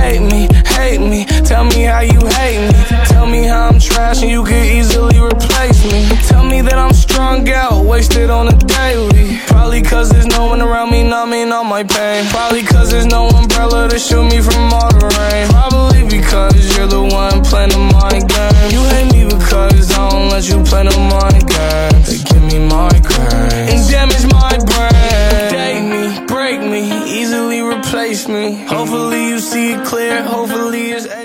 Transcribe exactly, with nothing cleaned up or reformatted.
hate me, hate me. Tell me how you hate me. Tell me how I'm trash and you could easily replace me. Tell me that I'm strung out, wasted on a daily. Probably cause there's no one around me numbing all my pain. Probably cause there's no umbrella to shield me from all the rain. Probably because you're the one playing the mind game. You hate me because I don't let you play the mind game. They give me migraines and damage my brain. Date me, break me, easily replace me. Hopefully you see it clear, hopefully it's